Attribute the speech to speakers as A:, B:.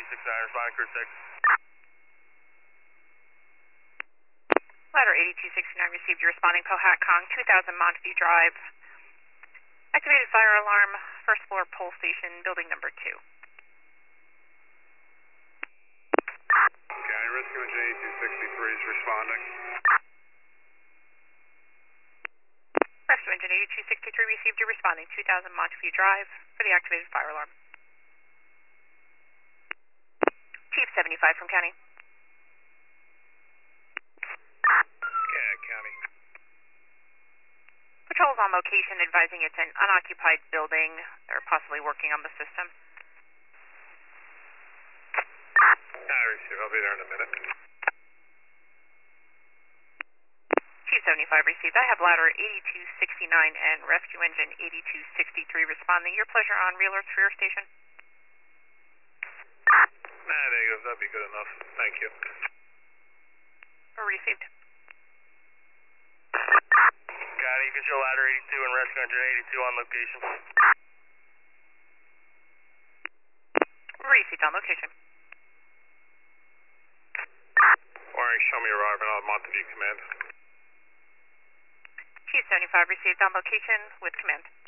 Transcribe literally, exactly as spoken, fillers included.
A: sixty-nine, responding crew six.
B: Ladder eighty-two sixty-nine received your responding Pohat Kong, two thousand Montview Drive. Activated fire alarm, first floor pole station, building number two.
A: County Rescue Engine eighty-two sixty-three is responding.
B: Rescue Engine eighty-two sixty-three received your responding two thousand Montview Drive for the activated fire alarm. Chief seventy-five from County.
A: Yeah, County.
B: Patrol's on location advising it's an unoccupied building. They're possibly working on the system.
A: I receive. I'll be there in a minute.
B: Chief seventy-five received. I have ladder eighty-two sixty-nine and rescue engine eighty-two sixty-three responding. Your pleasure on Real Earth Rear Station.
A: Nah, there you go. That'd be good enough. Thank you.
B: Received.
A: County, control ladder eighty-two and rescue engine eighty-two on location.
B: Received on location.
A: Wiring, show me arriving on Montview Command.
B: Chief seventy-five received on location with command.